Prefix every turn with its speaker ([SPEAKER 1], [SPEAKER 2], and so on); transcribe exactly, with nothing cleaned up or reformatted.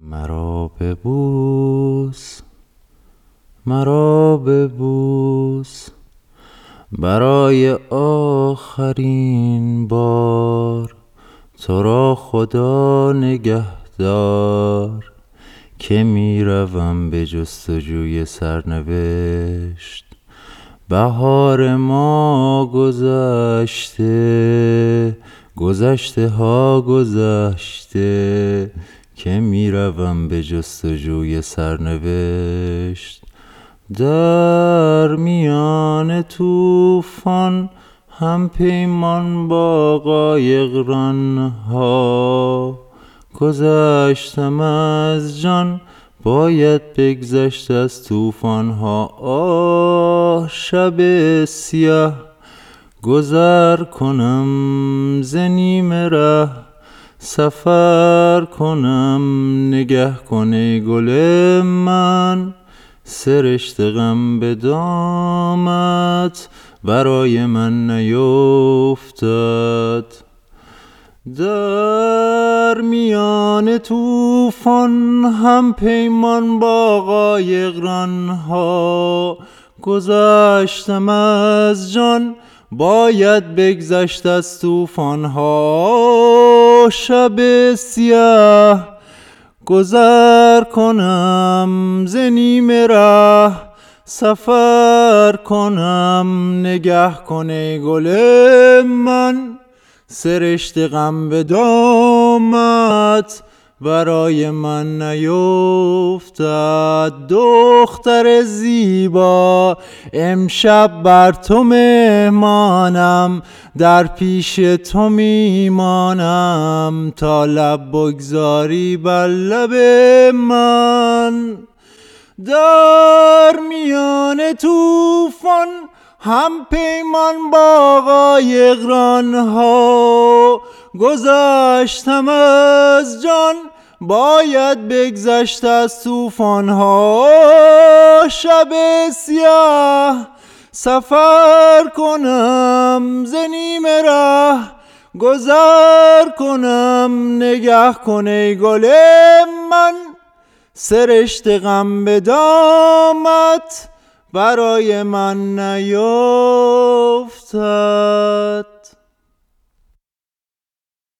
[SPEAKER 1] مرا ببوس، مرا ببوس، برای آخرین بار. تو را خدا نگهدار که می روم به جستجوی سرنوشت. بهار ما گذشته، گذشته ها گذشته، که می روم به جستجوی سرنوشت. در میان طوفان هم پیمان با قایق رانها، گذشتم از جان باید بگذشت از طوفانها. آه شب سیاه گذر کنم ز نیمه ره، سفر کنم نگه کن ای گل من. سرشت غم به دامت برای من نیفتد. در میان طوفان هم پیمان با قایق رانها، گذشتم از جان باید بگذشت از طوفانها. شب سیاه گذر کنم ز نیمه ره، سفر کنم نگه کن ای گل من. سرشت غم به دامت برای من نیفتد. دختر زیبا امشب بر تو مهمانم، در پیش تو میمانم تا لب بگذاری بر لب من. در میان طوفان هم پیمان با قایق رانها، گذشتم از جان باید بگذشت از طوفانها. شب سیاه سفر کنم ز نیمه ره، گذر کنم نگه کن ای گل من. سرشت غم به دامت برای من نیفتد.